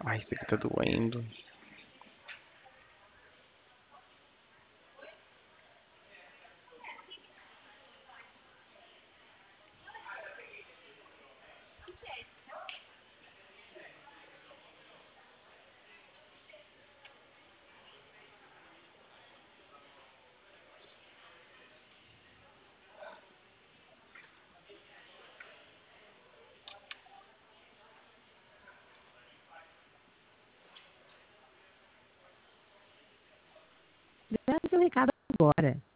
Ai, isso aqui tá doendo. Grave seu recado agora.